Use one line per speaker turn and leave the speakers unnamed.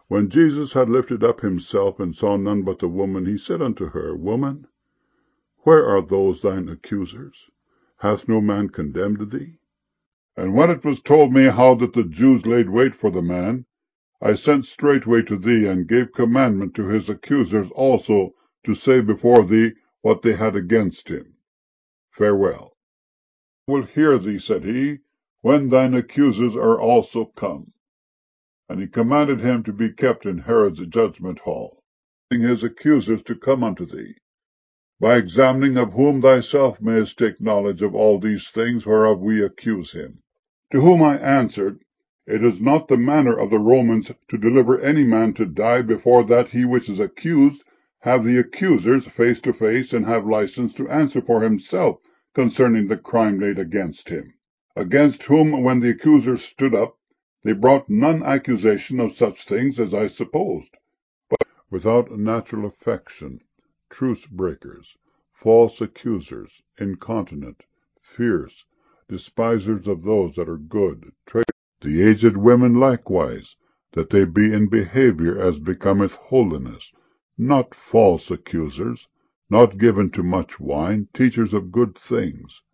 When Jesus had lifted up himself, and saw none but the woman, he said unto her, Woman, where are those thine accusers? Hath no man condemned thee? And when it was told me how that the Jews laid wait for the man, I sent straightway to thee, and gave commandment to his accusers also to say before thee what they had against him. Farewell. I will hear thee, said he, when thine accusers are also come. And he commanded him to be kept in Herod's judgment hall, his accusers to come unto thee, by examining of whom thyself mayest take knowledge of all these things whereof we accuse him. To whom I answered, It is not the manner of the Romans to deliver any man to die before that he which is accused have the accusers face to face, and have license to answer for himself concerning the crime laid against him. Against whom, when the accusers stood up, they brought none accusation of such things as I supposed, but without natural affection, truce breakers, false accusers, incontinent, fierce, despisers of those that are good, traitors, the aged women likewise, that they be in behavior as becometh holiness, not false accusers, not given to much wine, teachers of good things,